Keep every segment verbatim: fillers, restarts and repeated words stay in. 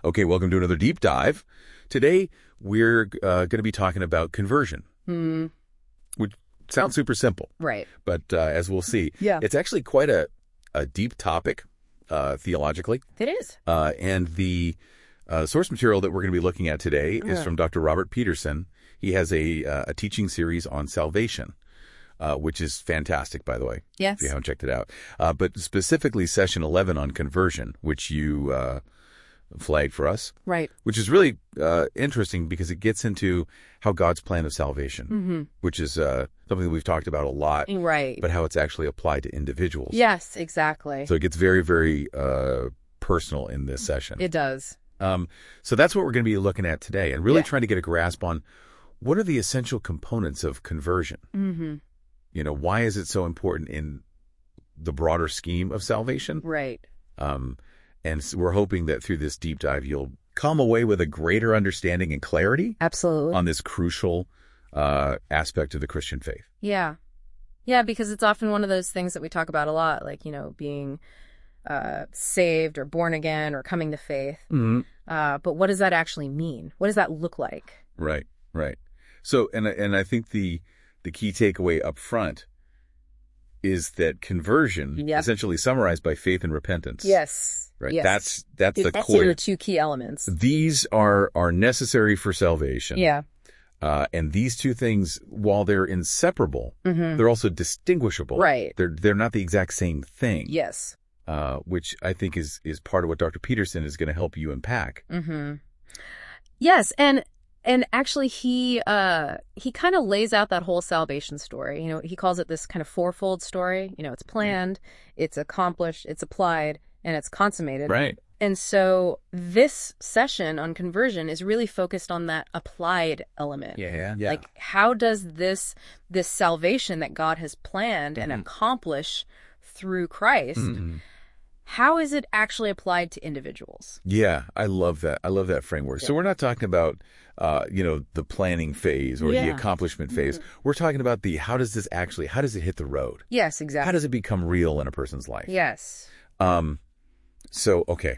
Okay, welcome to another deep dive. Today, we're uh, going to be talking about conversion, Mm. which sounds super simple. Right. But uh, as we'll see, Yeah. it's actually quite a, a deep topic uh, theologically. It is. Uh, and the uh, source material that we're going to be looking at today is Yeah. from Doctor Robert Peterson. He has a, uh, a teaching series on salvation, uh, which is fantastic, by the way, Yes. if you haven't checked it out. Uh, but specifically session eleven on conversion, which you uh, flagged for us, Right. which is really uh, interesting because it gets into how God's plan of salvation, Mm-hmm. which is uh, something that we've talked about a lot, Right. but how it's actually applied to individuals. Yes, exactly. So it gets very, very uh, personal in this session. It does. Um, so that's what we're going to be looking at today and really Yeah. trying to get a grasp on what are the essential components of conversion? Mm-hmm. You know, why is it so important in the broader scheme of salvation? Right. Um, and so we're hoping that through this deep dive, you'll come away with a greater understanding and clarity Absolutely. on this crucial uh, aspect of the Christian faith. Yeah. Yeah, because it's often one of those things that we talk about a lot, like, you know, being uh, saved or born again or coming to faith. Mm-hmm. Uh, but what does that actually mean? What does that look like? Right, right. So, and and I think the the key takeaway up front is that conversion, Yep. essentially summarized by faith and repentance. Yes. Right. Yes. That's that's the That's core. the two key elements. These are are necessary for salvation. Yeah. Uh, and these two things, while they're inseparable, Mm-hmm. they're also distinguishable. Right. They're they're not the exact same thing. Yes. Uh, which I think is is part of what Doctor Peterson is going to help you unpack. Mm-hmm. Yes, and and actually he uh he kind of lays out that whole salvation story. You know, he calls it this kind of fourfold story. You know, it's planned, it's accomplished, it's applied, and it's consummated. Right. And so this session on conversion is really focused on that applied element. Yeah. Yeah. Like, how does this this salvation that God has planned and Mhm. accomplish through Christ, Mhm. how is it actually applied to individuals? Yeah, I love that. I love that framework. So Yeah. we're not talking about, uh, you know, the planning phase or the Yeah. accomplishment phase. We're talking about the how does this actually, how does it hit the road? Yes, How exactly. does it become real in a person's life? Yes. Um, so, okay.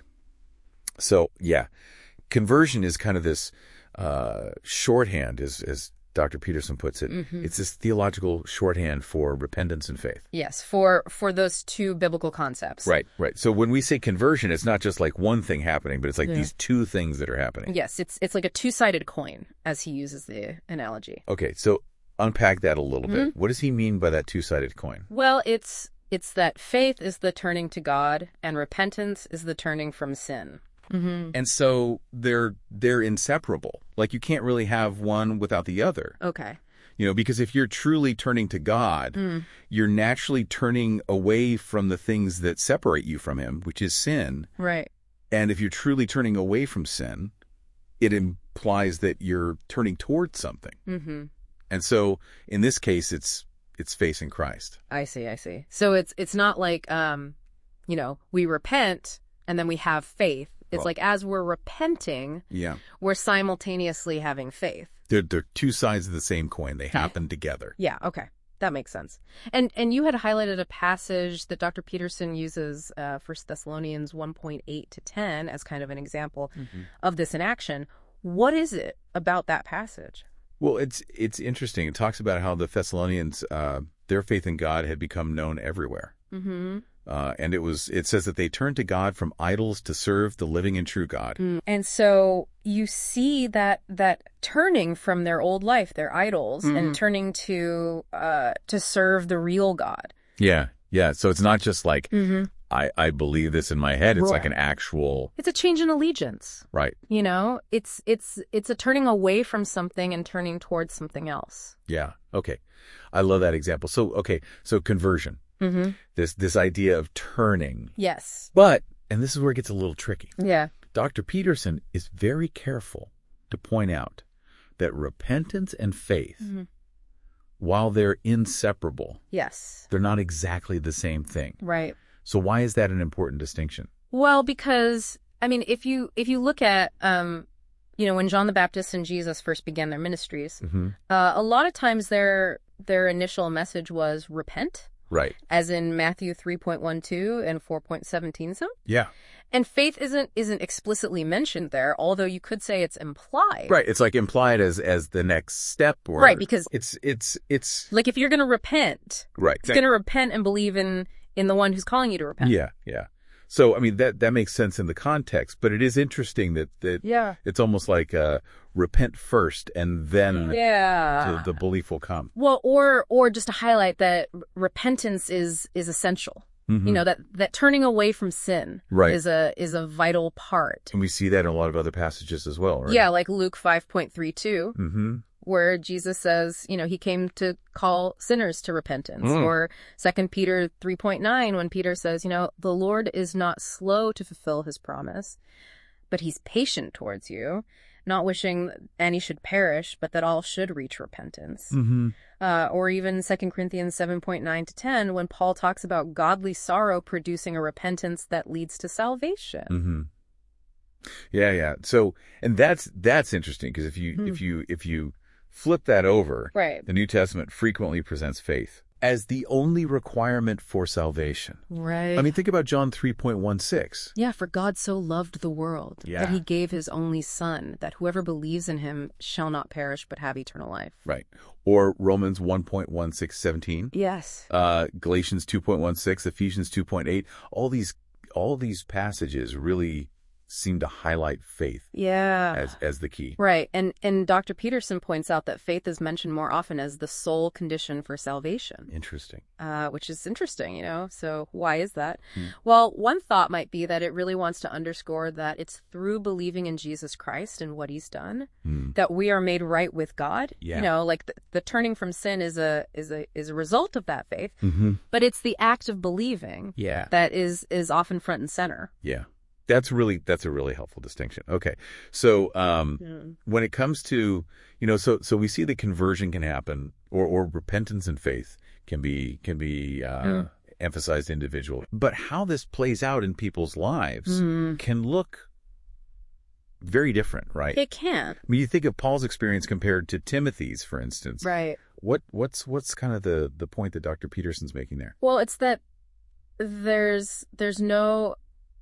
So, yeah, conversion is kind of this uh, shorthand, as, as Doctor Peterson puts it. Mhm. It's this theological shorthand for repentance and faith. Yes, for for those two biblical concepts. Right, right. So when we say conversion, it's not just like one thing happening, but it's like Yeah. these two things that are happening. Yes, it's it's like a two-sided coin, as he uses the analogy. Okay, so unpack that a little Mm-hmm. bit. What does he mean by that two-sided coin? Well, it's it's that faith is the turning to God, and repentance is the turning from sin. Mm-hmm. And so they're they're inseparable. Like you can't really have one without the other. Okay. You know, because if you're truly turning to God, Mm. you're naturally turning away from the things that separate you from him, which is sin. Right. And if you're truly turning away from sin, it implies that you're turning towards something. Mm-hmm. And so in this case, it's it's facing Christ. I see. I see. So it's it's not like um, you know, we repent and then we have faith. It's Well- like as we're repenting, Yeah. we're simultaneously having faith. They're, they're two sides of the same coin. They happen together. Yeah, okay. That makes sense. And and you had highlighted a passage that Doctor Peterson uses, uh, First Thessalonians one point eight to ten, as kind of an example of this in action. What is it about that passage? Well, it's it's interesting. It talks about how the Thessalonians, uh, their faith in God had become known everywhere. Mm-hmm. Uh, and it was it says that they turned to God from idols to serve the living and true God. And so you see that that turning from their old life, their idols, Mhm. and turning to uh, to serve the real God. Yeah, yeah. So it's not just like, Mm-hmm. I, I believe this in my head. It's Right. like an actual, It's a change in allegiance. right. You know, it's it's it's a turning away from something and turning towards something else. Yeah. Okay. I love that example. So, okay. So conversion, Mm-hmm. this, this idea of turning, Yes. but, and this is where it gets a little tricky. Yeah. Doctor Peterson is very careful to point out that repentance and faith, Mm-hmm. while they're inseparable, Yes. they're not exactly the same thing. Right. So why is that an important distinction? Well, because I mean, if you if you look at um, you know, when John the Baptist and Jesus first began their ministries, Mm-hmm. uh, a lot of times their their initial message was repent Right. as in Matthew three point twelve and four point seventeen. So, Yeah. and faith isn't isn't explicitly mentioned there, although you could say it's implied. Right. It's like implied as as the next step. Or, Right, because it's it's it's like if you're going to repent, right. you're going to repent and believe in in the one who's calling you to repent. Yeah. Yeah. So I mean that that makes sense in the context, but it is interesting that that Yeah. it's almost like uh, repent first and then Yeah. the, the belief will come. Well, or or just to highlight that r- repentance is is essential. Mhm. You know, that that turning away from sin Right. is a is a vital part. And we see that in a lot of other passages as well, right? Yeah, like Luke five point three two, Mm-hmm. where Jesus says, you know, he came to call sinners to repentance. Mm. Or Second Peter three point nine, when Peter says, you know, the Lord is not slow to fulfill his promise, but he's patient towards you, not wishing any should perish, but that all should reach repentance. Mm-hmm. Uh, or even Second Corinthians seven point nine to ten, when Paul talks about godly sorrow producing a repentance that leads to salvation. Mm-hmm. Yeah, yeah. So, and that's that's interesting because if you Hmm. if you if you flip that over, Right. the New Testament frequently presents faith as the only requirement for salvation. Right. I mean, think about John three point one six. Yeah, for God so loved the world Yeah. that he gave his only son, that whoever believes in him shall not perish but have eternal life. Right. Or Romans one point one six seventeen. Yes. Uh, Galatians two point one six, Ephesians two point eight. All these all these passages really seem to highlight faith Yeah. as as the key. Right. And and Doctor Peterson points out that faith is mentioned more often as the sole condition for salvation, Interesting. uh, which is interesting, you know. So why is that? Hmm. Well, one thought might be that it really wants to underscore that it's through believing in Jesus Christ and what he's done Hmm. that we are made right with God. Yeah. You know, like the, the turning from sin is a is a is a result of that faith, Mm-hmm. but it's the act of believing Yeah. that is is often front and center. Yeah. That's really that's a really helpful distinction. Okay. So um when it comes to, you know, so so we see that conversion can happen or or repentance and faith can be can be uh Mm. emphasized individual. But how this plays out in people's lives Mm. can look very different, right? It can. I mean, you think of Paul's experience compared to Timothy's, for instance. Right. What what's what's kind of the the point that Doctor Peterson's making there? Well, it's that there's there's no,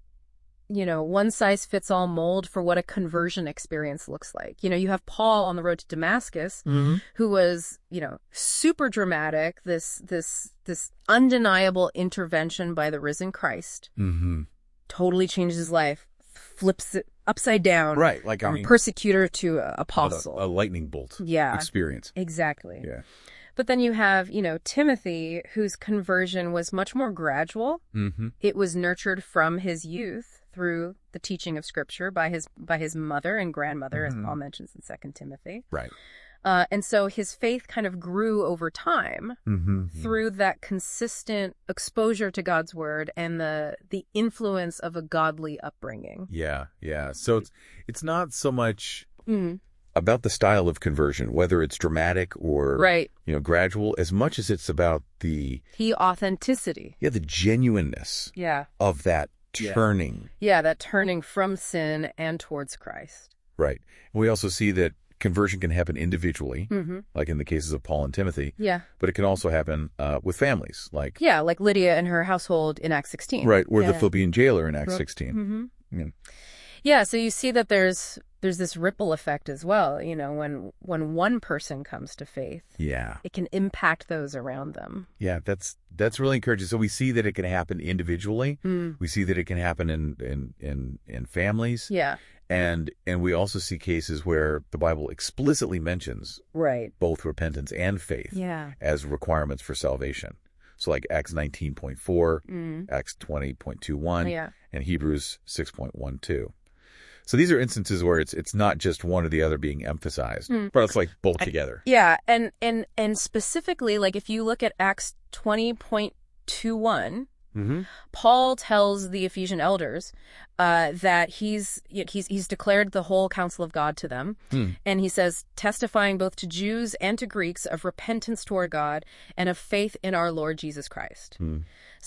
you know, one size fits all mold for what a conversion experience looks like. You know, you have Paul on the road to Damascus, Mm-hmm. who was, you know, super dramatic, this this this undeniable intervention by the risen Christ, Mm-hmm. totally changes his life, flips it upside down. Right, like I From mean, persecutor to uh, apostle. a, a lightning bolt Yeah. experience. Exactly. Yeah. But then you have, you know, Timothy, whose conversion was much more gradual. Mm-hmm. It was nurtured from his youth through the teaching of Scripture by his by his mother and grandmother, Mhm. as Paul mentions in Second Timothy. Right. Uh, and so his faith kind of grew over time Mm-hmm. through that consistent exposure to God's word and the the influence of a godly upbringing. Yeah, yeah. So it's it's not so much Mm, about the style of conversion, whether it's dramatic or right. you know gradual, as much as it's about the He authenticity. yeah the genuineness Yeah. of that Yeah. turning. Yeah, that turning from sin and towards Christ. Right. We also see that conversion can happen individually, Mm-hmm. like in the cases of Paul and Timothy, Yeah. but it can also happen uh, with families, like Yeah, like Lydia and her household in Acts sixteen. right, or the Yeah. Philippian jailer in Acts Right. sixteen. Mm-hmm. Yeah. Yeah, so you see that there's there's this ripple effect as well. You know, when when one person comes to faith, Yeah. it can impact those around them. Yeah, that's that's really encouraging. So we see that it can happen individually. Mm. We see that it can happen in in in, in families. Yeah, And and we also see cases where the Bible explicitly mentions right. both repentance and faith Yeah. as requirements for salvation. So like Acts nineteen point four, Mm. Acts twenty point two one, Yeah. and Hebrews six point one two. So these are instances where it's it's not just one or the other being emphasized, Mm. but it's like both together. Yeah, and and and specifically, like if you look at Acts twenty point two one, Mm-hmm. Paul tells the Ephesian elders uh, that he's he's he's declared the whole counsel of God to them, Hmm. and he says, testifying both to Jews and to Greeks of repentance toward God and of faith in our Lord Jesus Christ. Hmm. So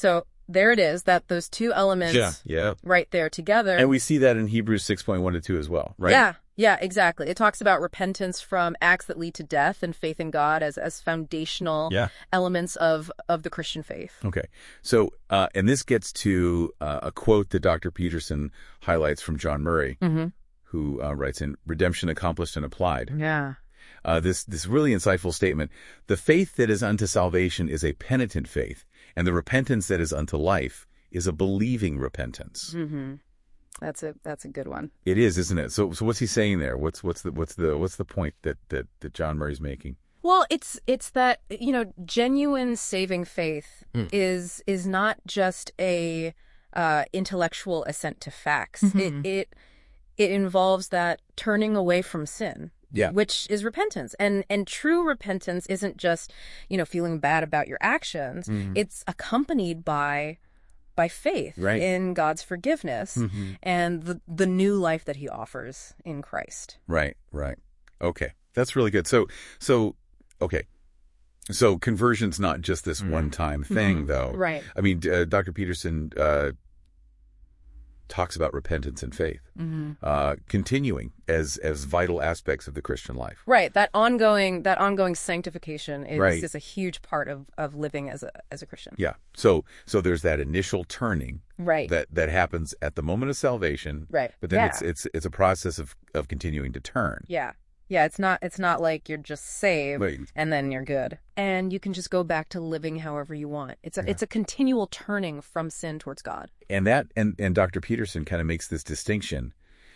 there it is, that those two elements Yeah, yeah. right there together. And we see that in Hebrews six point one to two as well, right? Yeah, yeah, exactly. It talks about repentance from acts that lead to death and faith in God as, as foundational Yeah. elements of, of the Christian faith. Okay. So, uh, and this gets to uh, a quote that Doctor Peterson highlights from John Murray, Mm-hmm. who uh, writes in Redemption Accomplished and Applied. Yeah. Uh, this this really insightful statement: the faith that is unto salvation is a penitent faith, and the repentance that is unto life is a believing repentance. Mm-hmm. That's a that's a good one. It is, isn't it? So so what's he saying there? What's what's the what's the what's the point that that, that John Murray's making? Well, it's it's that, you know, genuine saving faith Mm. is is not just a uh, intellectual assent to facts. Mhm. It it it involves that turning away from sin. Yeah. Which is repentance. And and true repentance isn't just, you know, feeling bad about your actions. Mhm. It's accompanied by by faith Right. in God's forgiveness Mhm. and the the new life that he offers in Christ. Right, right. Okay, that's really good. So so okay. So conversion's not just this one-time thing, though. Right. I mean, uh, Doctor Peterson uh, talks about repentance and faith Mm-hmm. uh, continuing as as vital aspects of the Christian life. Right. That ongoing that ongoing sanctification is, Right. is a huge part of, of living as a as a Christian. Yeah. So so there's that initial turning Right. that that happens at the moment of salvation. Right. But then Yeah. it's it's it's a process of of continuing to turn. Yeah. Yeah, it's not it's not like you're just saved Right. and then you're good. And you can just go back to living however you want. It's a Yeah. it's a continual turning from sin towards God. And that and and Doctor Peterson kind of makes this distinction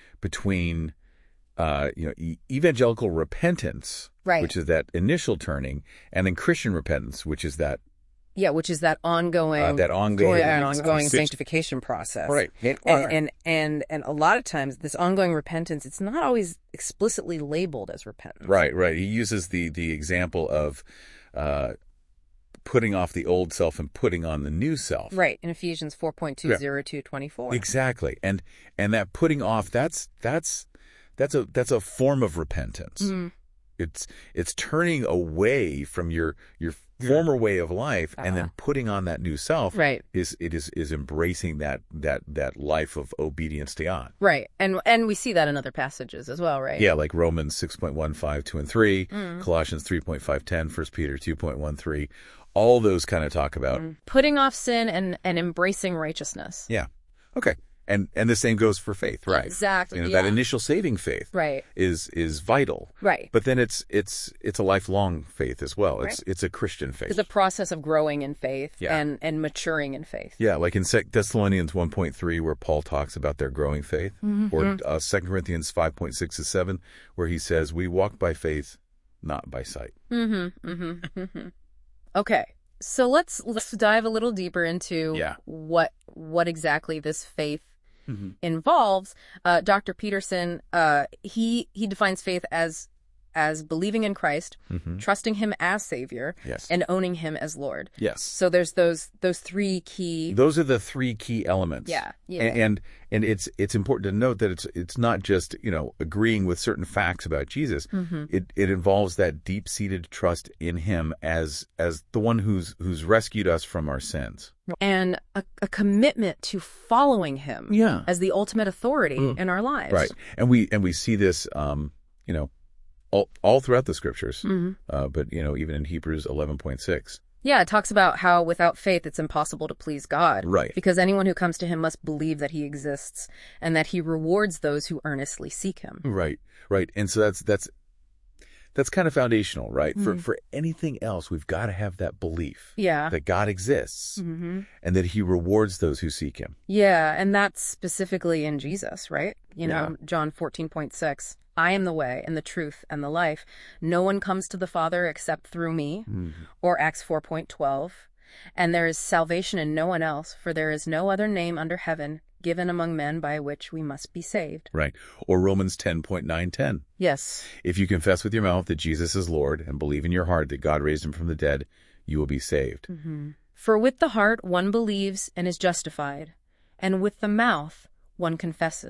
between uh, you know e- evangelical repentance, Right. which is that initial turning, and then Christian repentance, which is that Yeah, which is that ongoing uh, that ongoing an ongoing Sit- sanctification process. Right. And, and and and a lot of times this ongoing repentance, it's not always explicitly labeled as repentance. Right, right. He uses the the example of uh, putting off the old self and putting on the new self. Right. In Ephesians four point two zero two twenty four. Exactly. And and that putting off, that's that's that's a that's a form of repentance. Mm-hmm. It's it's turning away from your your former way of life and then Uh-huh. putting on that new self. Right. Is it is is embracing that that that life of obedience to God. Right. And and we see that in other passages as well, right? Yeah, like Romans six point one five, two and three, Mm. Colossians three point five ten, First Peter two point one three. All those kind of talk about. Mm. Putting off sin and, and embracing righteousness. Yeah. Okay. And and the same goes for faith, right? Exactly. You know, yeah. that initial saving faith Right. is is vital. Right. But then it's it's it's a lifelong faith as well. It's Right. it's a Christian faith. It's a process of growing in faith Yeah. and, and maturing in faith. Yeah, like in Second Thessalonians one point three, where Paul talks about their growing faith, Mm-hmm. or uh, Second Corinthians five point six to seven, where he says, "We walk by faith, not by sight." Mm-hmm. Mm-hmm. Mm-hmm. Okay. So let's let's dive a little deeper into Yeah. what what exactly this faith involves. Uh, Doctor Peterson, uh, he he defines faith as as believing in Christ, Mm-hmm. trusting him as Savior, Yes. and owning him as Lord. Yes. So there's those those three key. Those are the three key elements. Yeah, yeah. And, and and it's it's important to note that it's it's not just, you know, agreeing with certain facts about Jesus. Mm-hmm. It it involves that deep-seated trust in him as as the one who's who's rescued us from our sins. And a, a commitment to following him Yeah. as the ultimate authority Mm. in our lives. Right. And we and we see this um, you know, all all throughout the scriptures. Mhm. Uh, but you know, even in Hebrews eleven point six. Yeah, it talks about how without faith it's impossible to please God. Right. Because anyone who comes to him must believe that he exists and that he rewards those who earnestly seek him. Right. Right. And so that's that's that's kind of foundational, right? For Mhm. for anything else, we've got to have that belief Yeah. that God exists hmm and that he rewards those who seek him. Yeah, and that's specifically in Jesus, right? You know, Yeah. John fourteen point six. I am the way and the truth and the life. No one comes to the Father except through me. Or Acts four point twelve. And there is salvation in no one else, for there is no other name under heaven given among men by which we must be saved. Right. Or Romans ten point nine ten. Yes. If you confess with your mouth that Jesus is Lord and believe in your heart that God raised him from the dead, you will be saved. For with the heart one believes and is justified, and with the mouth one confesses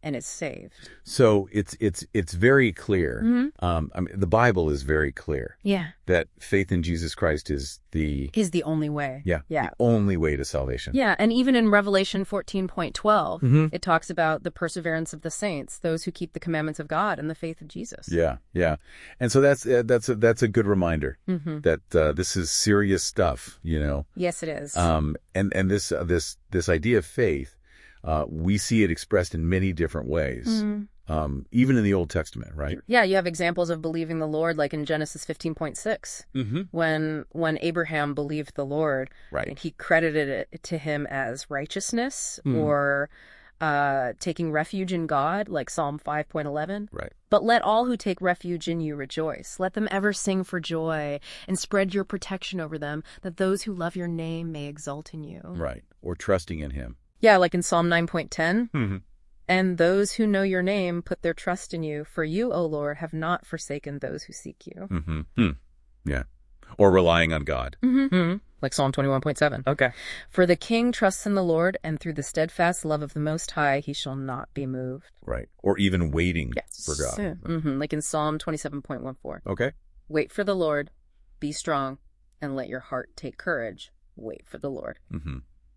and is saved. So it's it's it's very clear. Mm-hmm. Um, I mean, the Bible is very clear. Yeah. That faith in Jesus Christ is the Is the only way. yeah, Yeah. the only way to salvation. Yeah, and even in Revelation fourteen point twelve, Mhm. it talks about the perseverance of the saints, those who keep the commandments of God and the faith of Jesus. Yeah, yeah, and so that's uh, that's a, that's a good reminder Mm-hmm. that uh, this is serious stuff, you know. Yes, it is. Um, and and this uh, this this idea of faith, uh, we see it expressed in many different ways, Mhm. um, even in the Old Testament, right? Yeah, you have examples of believing the Lord, like in Genesis fifteen point six, Mm-hmm. when when Abraham believed the Lord, Right. and he credited it to him as righteousness Hmm. or uh, taking refuge in God, like Psalm five point eleven. Right. But let all who take refuge in you rejoice. Let them ever sing for joy and spread your protection over them, that those who love your name may exult in you. Right. Or trusting in Him. Yeah, like in Psalm nine point ten. Mm-hmm. And those who know your name put their trust in you, for you, O Lord, have not forsaken those who seek you. Mm-hmm. Hmm. Yeah. Or relying on God. Mm-hmm. Like Psalm twenty-one point seven. Okay. For the king trusts in the Lord, and through the steadfast love of the Most High he shall not be moved. Right. Or even waiting Yes. for God. Mm-hmm. Like in Psalm twenty-seven point fourteen. Okay. Wait for the Lord, be strong, and let your heart take courage. Wait for the Lord. Mm-hmm.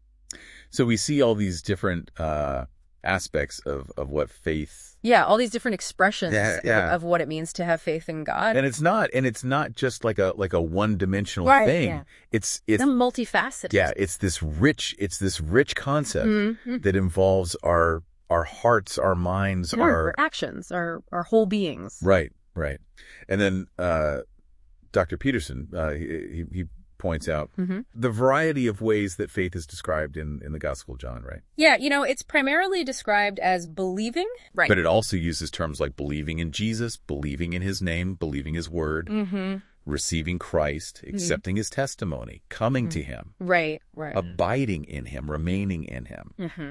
So we see all these different uh, aspects of, of what faith, Yeah, all these different expressions Yeah, yeah. of what it means to have faith in God. and it's not, and it's not just like a like a one dimensional Right, thing. yeah. It's it's It's multifaceted. yeah, it's this rich, it's this rich concept Mhm. that involves our our hearts, our minds, Our, our our actions, our, our whole beings. right, right, and then uh, Doctor Peterson, uh, he, he he points out Mm-hmm. the variety of ways that faith is described in in the Gospel of John, right? Yeah, you know, it's primarily described as believing. Right. But it also uses terms like believing in Jesus, believing in His name, believing His word, Mm-hmm. receiving Christ, accepting His testimony, coming to Him, Right, right. abiding in Him, remaining in Him. Mm-hmm.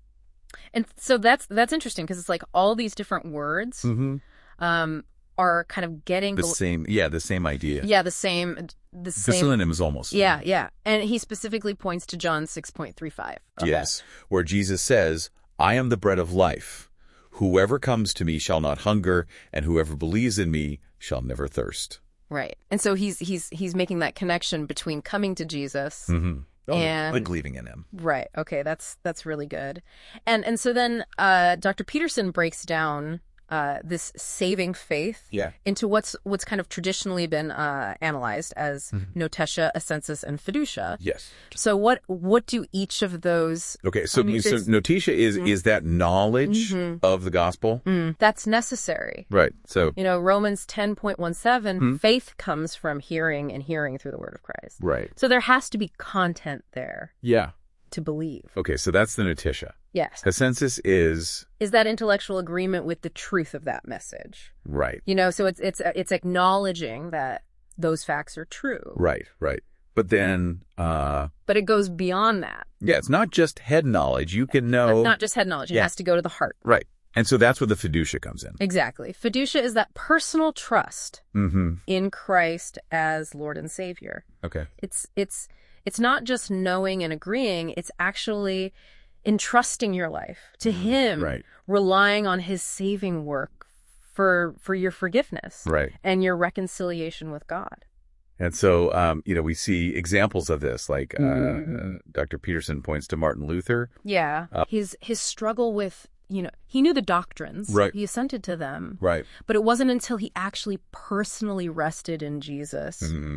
And so that's that's interesting because it's like all these different words Mm-hmm. um, are kind of getting The same, yeah, the same idea. yeah the same the The same synonym is almost yeah yeah, and he specifically points to John six point three five. yes, where Jesus says, "I am the bread of life. Whoever comes to me shall not hunger, and whoever believes in me shall never thirst." Right, and so he's he's he's making that connection between coming to Jesus. Mm-hmm. And- like believing in Him. Right. Okay. That's that's really good. And and so then uh, Doctor Peterson breaks down uh, this saving faith Yeah. into what's what's kind of traditionally been uh, analyzed as notetia, assensus, and fiducia. Yes. So what what do each of those? Okay, so I mean, so there's- notitia is is that knowledge Mhm. of the gospel, Mm, that's necessary. right? So You know, Romans ten point one seven, Hmm. faith comes from hearing, and hearing through the word of Christ. right, So there has to be content there yeah. to believe. Okay, so that's the notitia. Yes. Assensus is Is that intellectual agreement with the truth of that message? right, You know, so it's it's it's acknowledging that those facts are true. right, right. But then, uh, But it goes beyond that. yeah, it's not just head knowledge. You can know, Not just head knowledge. It Yeah. has to go to the heart. right? And so that's where the fiducia comes in. Exactly. Fiducia is that personal trust Mm-hmm. in Christ as Lord and Savior. Okay. It's it's it's not just knowing and agreeing, it's actually entrusting your life to him, Right. relying on his saving work for for your forgiveness Right. and your reconciliation with God. And so, um, you know, we see examples of this, like uh, Mhm. uh, Doctor Peterson points to Martin Luther. Yeah. Uh, his his struggle with, you know, he knew the doctrines. Right. He assented to them. Right. But it wasn't until he actually personally rested in Jesus Mm-hmm.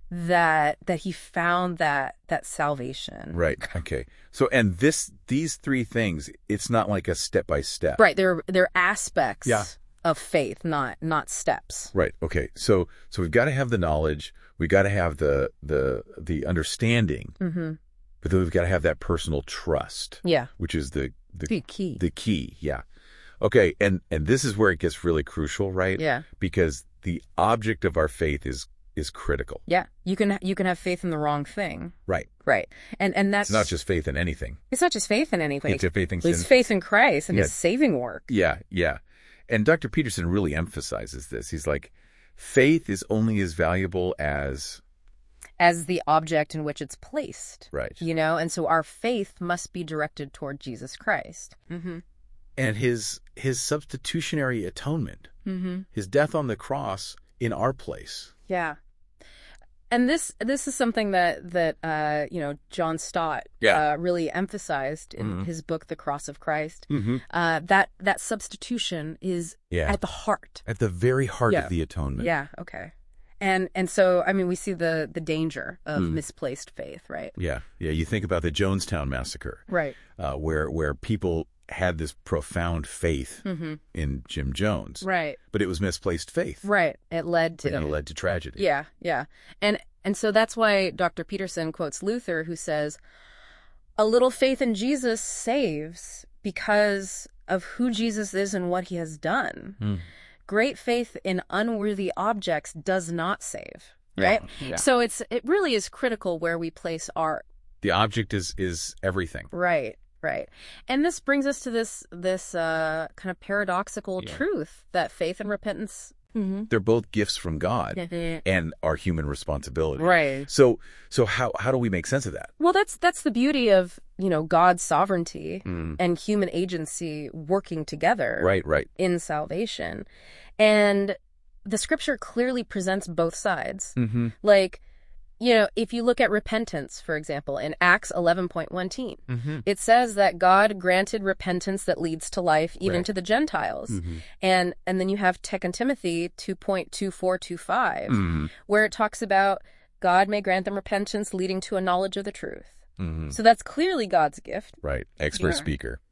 that that he found that that salvation. Right. Okay. So, and this, these three things, it's not like a step by step. Right. They're they're aspects Yeah. of faith, not not steps. Right. Okay. So, so we've got to have the knowledge. We got to have the the the understanding, Mm-hmm. but then we've got to have that personal trust, Yeah. which is the the Pretty key. the key. Yeah. Okay. And and this is where it gets really crucial, right? Yeah. Because the object of our faith is is critical. Yeah. You can you can have faith in the wrong thing. Right. Right. And and that's It's not just faith in anything. it's not just faith in anything. It's a faith in It's sin. faith in Christ and Yeah. his saving work. Yeah. Yeah. And Doctor Peterson really emphasizes this. He's like, faith is only as valuable as As the object in which it's placed. right. You know, and so our faith must be directed toward Jesus Christ. Mm-hmm. and his his substitutionary atonement, mm-hmm. his death on the cross in our place. Yeah. And this this is something that that uh, you know John Stott Yeah. uh, really emphasized in Mhm. his book, The Cross of Christ. Mm-hmm. Uh, that that substitution is Yeah. at the heart. At the very heart Yeah. of the atonement. Yeah. Okay. And and so I mean we see the the danger of Mm. misplaced faith, right? Yeah. Yeah. You think about the Jonestown massacre, Right. uh, where where people had this profound faith Mm-hmm. in Jim Jones, Right. but it was misplaced faith, Right. It led to and it led to tragedy. Yeah, yeah. And and so that's why Doctor Peterson quotes Luther, who says, "A little faith in Jesus saves because of who Jesus is and what he has done. Mm. Great faith in unworthy objects does not save." Yeah, Right? yeah. So it's it really is critical where we place our The object is is everything. right. Right. And this brings us to this this uh, kind of paradoxical Yeah. truth that faith and repentance mm-hmm. They're both gifts from God and our human responsibility. Right. So so how how do we make sense of that? Well, that's that's the beauty of, you know, God's sovereignty Mm. and human agency working together Right, right. in salvation. And the scripture clearly presents both sides. Mm-hmm. Like, you know, if you look at repentance, for example, in Acts eleven point one, Mm-hmm. it says that God granted repentance that leads to life even Right. to the Gentiles. Mm-hmm. And and then you have Second Timothy two point two four two five, Mm-hmm. where it talks about God may grant them repentance leading to a knowledge of the truth. Mm-hmm. So that's clearly God's gift. Right. Expert Yeah. speaker.